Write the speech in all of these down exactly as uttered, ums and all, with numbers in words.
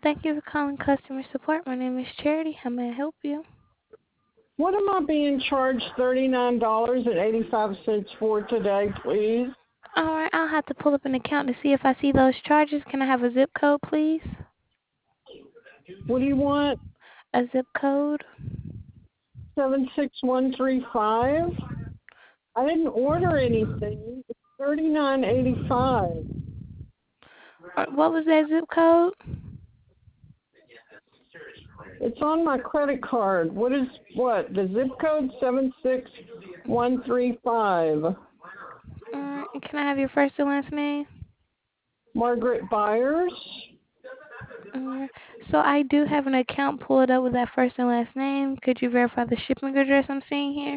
Thank you for calling customer support. My name is Charity. How may I help you? What am I being charged thirty-nine dollars and eighty-five cents for today, please? All right, I'll have to pull up an account to see if I see those charges. Can I have a zip code, please? What do you want? A zip code? seven six one three five? I didn't order anything. It's thirty-nine eighty-five. Uh, What was that zip code? It's on my credit card. What is what? The zip code seven six one three five. All right, can I have your first and last name? Margaret Byers. All right. So I do have an account pulled up with that first and last name. Could you verify the shipping address I'm seeing here?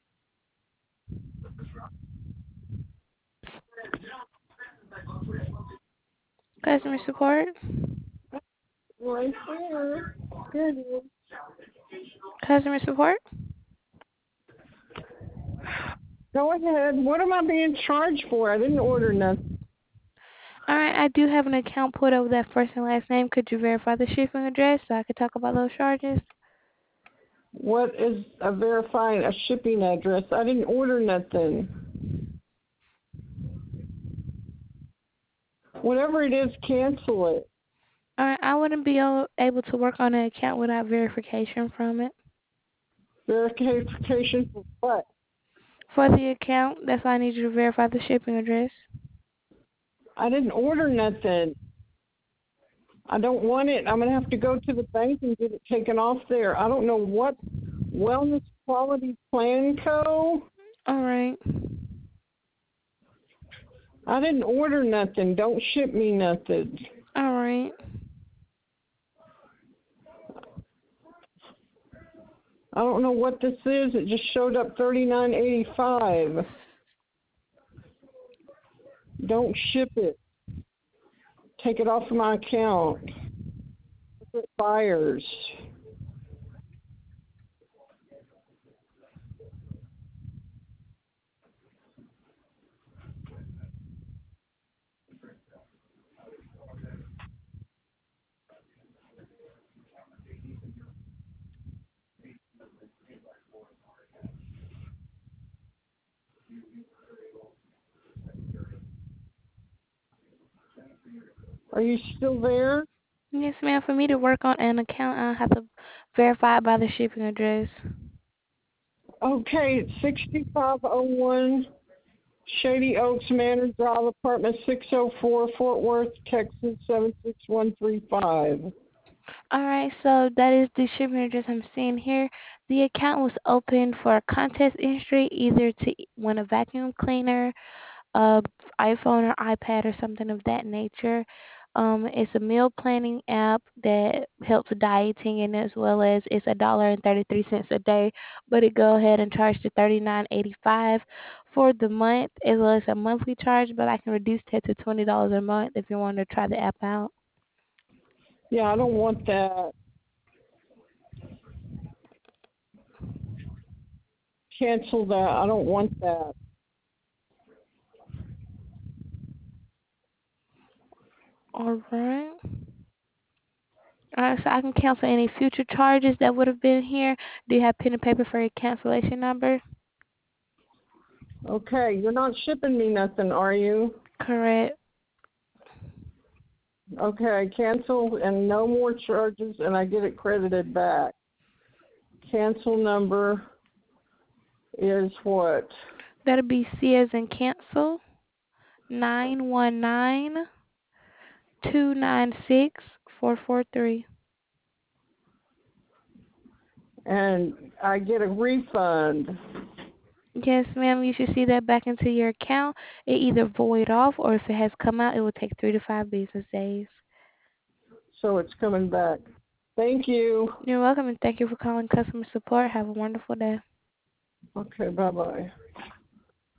Customer support? Right there. Good. Customer support? Go ahead. What am I being charged for? I didn't order nothing. All right, I do have an account pulled up with that first and last name. Could you verify the shipping address so I could talk about those charges? What is a verifying a shipping address? I didn't order nothing. Whatever it is, cancel it. All right, I wouldn't be o- able to work on an account without verification from it. Verification for what? For the account, that's why I need you to verify the shipping address. I didn't order nothing. I don't want it. I'm going to have to go to the bank and get it taken off there. I don't know what Wellness Quality Plan Co. All right. I didn't order nothing. Don't ship me nothing. All right. I don't know what this is. It just showed up thirty-nine eighty-five. Don't ship it. Take it off of my account. Buyers. Are you still there? Yes, ma'am. For me to work on an account, I have to verify it by the shipping address. Okay, it's sixty-five oh one Shady Oaks Manor Drive, apartment six oh four, Fort Worth, Texas seven six one three five. All right, so that is the shipping address I'm seeing here. The account was opened for a contest entry, either to win a vacuum cleaner, a iPhone or iPad or something of that nature. Um, it's a meal planning app that helps with dieting, and as well as it's a dollar and thirty three cents a day. But it go ahead and charge the thirty nine eighty five for the month, as well as a monthly charge. But I can reduce that to twenty dollars a month if you want to try the app out. Yeah, I don't want that. Cancel that. I don't want that. All right. All right, so I can cancel any future charges that would have been here. Do you have pen and paper for your cancellation number? Okay, you're not shipping me nothing, are you? Correct. Okay, cancel and no more charges, and I get it credited back. Cancel number is what? That'll be C as in cancel, nine one nine two nine six four four three. And I get a refund. Yes, ma'am, you should see that back into your account. It either void off, or if it has come out, it will take three to five business days. So it's coming back. Thank you. You're welcome, and thank you for calling customer support. Have a wonderful day. Okay, bye-bye.